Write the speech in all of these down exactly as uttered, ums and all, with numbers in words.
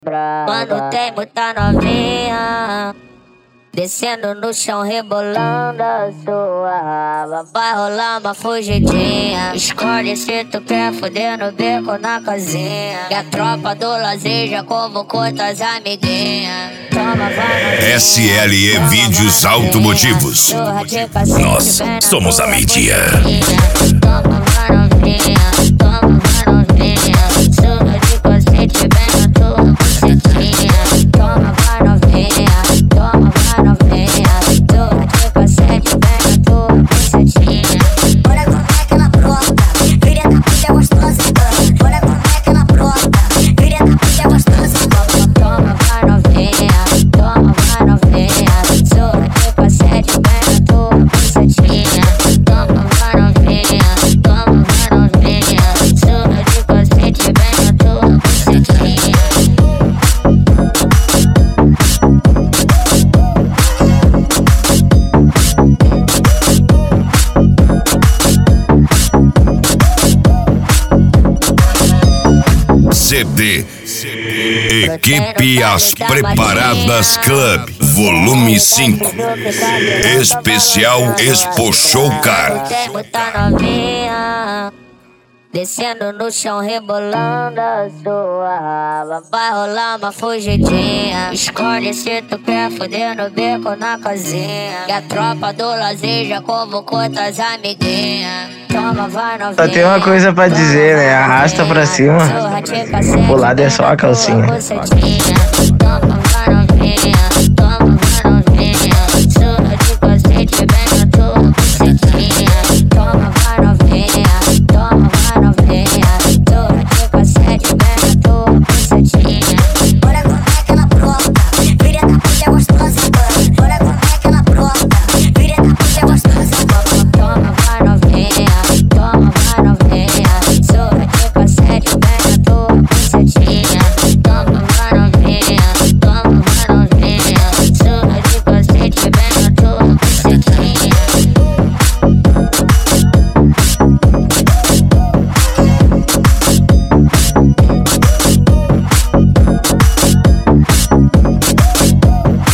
Mano, tem muita novinha descendo no chão, rebolando a sua raba. Vai rolar uma fugidinha. Escolhe se tu quer foder no beco, na casinha. E a tropa do lazer já convocou tuas amiguinhas. Toma, vai, S L E Vídeos Automotivos. Nós somos a mídia. Toma, vai, novinha. Toma, vai, novinha. Surra de cacete, bem na tua bucetinha. Toma, vai, novinha. Toma, vai, novinha. Surra de cacete, bem na tua bucetinha. Olha como é que ela brota, filha da puta é gostosa e cama. Olha como é que ela brota, filha da puta é gostosa e cama. Toma, vai, novinha. Toma, vai, novinha. Surra de cacete, bem na tua bucetinha. Toma, vai, novinha. Toma, vai, novinha. Surra de cacete, bem na tua bucetinha. C D Equipe As Preparadas Club Volume cinco Especial Expo Show Car. Tem muita novinha descendo no chão, rebolando a sua raba. Vai rolar uma fugidinha. Escolhe se tu quer foder no beco, na casinha. E a tropa do lazer já convocou tuas amiguinhas. Toma, vai, novinha. Só tem uma coisa pra dizer, né? Arrasta pra cima. O lado é só a calcinha. Toma, vai, novinha. Toma, vai, novinha. Surra de cacete, bem na tua bucetinha. Toma, vai, novinha. Toma, vai, novinha. Surra de cacete, bem na tua bucetinha. Olha como é que ela brota, filha da puta é gostosa e cama. Olha como é que ela brota, filha da puta é gostosa e cama. Toma, vai, novinha. Toma, vai, novinha. Surra de cacete, bem na tua bucetinha. Toma, vai, novinha. Toma, vai, novinha. Surra de cacete, bem na tua bucetinha.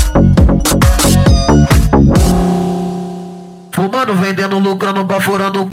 Fumando, vendendo, lucrando, baforando.